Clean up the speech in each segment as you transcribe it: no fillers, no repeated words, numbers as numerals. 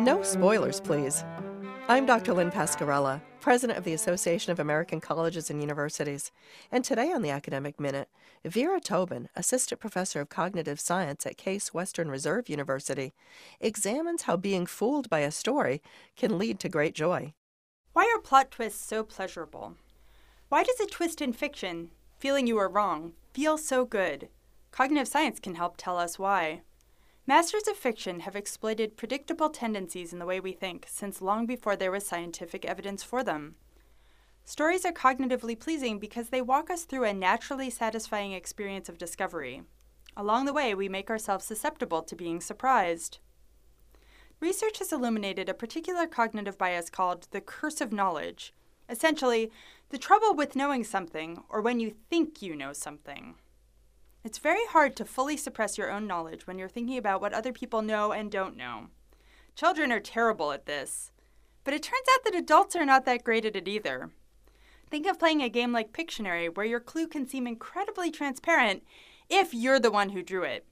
No spoilers, please. I'm Dr. Lynn Pascarella, President of the Association of American Colleges and Universities, and today on the Academic Minute, Vera Tobin, Assistant Professor of Cognitive Science at Case Western Reserve University, examines how being fooled by a story can lead to great joy. Why are plot twists so pleasurable? Why does a twist in fiction, feeling you are wrong, feel so good? Cognitive science can help tell us why. Masters of fiction have exploited predictable tendencies in the way we think since long before there was scientific evidence for them. Stories are cognitively pleasing because they walk us through a naturally satisfying experience of discovery. Along the way, we make ourselves susceptible to being surprised. Research has illuminated a particular cognitive bias called the curse of knowledge. Essentially, the trouble with knowing something, or when you think you know something. It's very hard to fully suppress your own knowledge when you're thinking about what other people know and don't know. Children are terrible at this. But it turns out that adults are not that great at it either. Think of playing a game like Pictionary, where your clue can seem incredibly transparent if you're the one who drew it.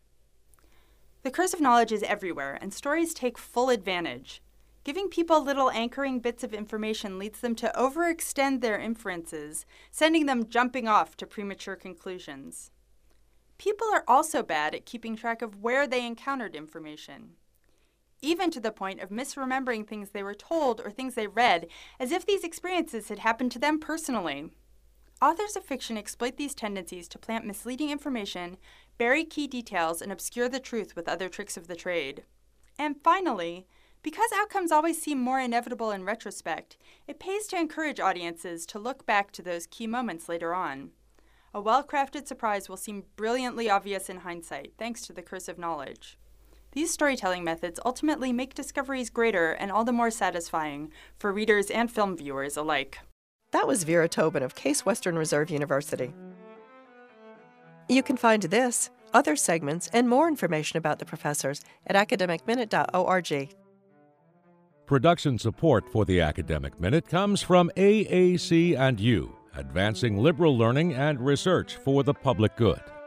The curse of knowledge is everywhere, and stories take full advantage. Giving people little anchoring bits of information leads them to overextend their inferences, sending them jumping off to premature conclusions. People are also bad at keeping track of where they encountered information, even to the point of misremembering things they were told or things they read, as if these experiences had happened to them personally. Authors of fiction exploit these tendencies to plant misleading information, bury key details, and obscure the truth with other tricks of the trade. And finally, because outcomes always seem more inevitable in retrospect, it pays to encourage audiences to look back to those key moments later on. A well-crafted surprise will seem brilliantly obvious in hindsight, thanks to the curse of knowledge. These storytelling methods ultimately make discoveries greater and all the more satisfying for readers and film viewers alike. That was Vera Tobin of Case Western Reserve University. You can find this, other segments, and more information about the professors at academicminute.org. Production support for the Academic Minute comes from AAC&U, advancing liberal learning and research for the public good.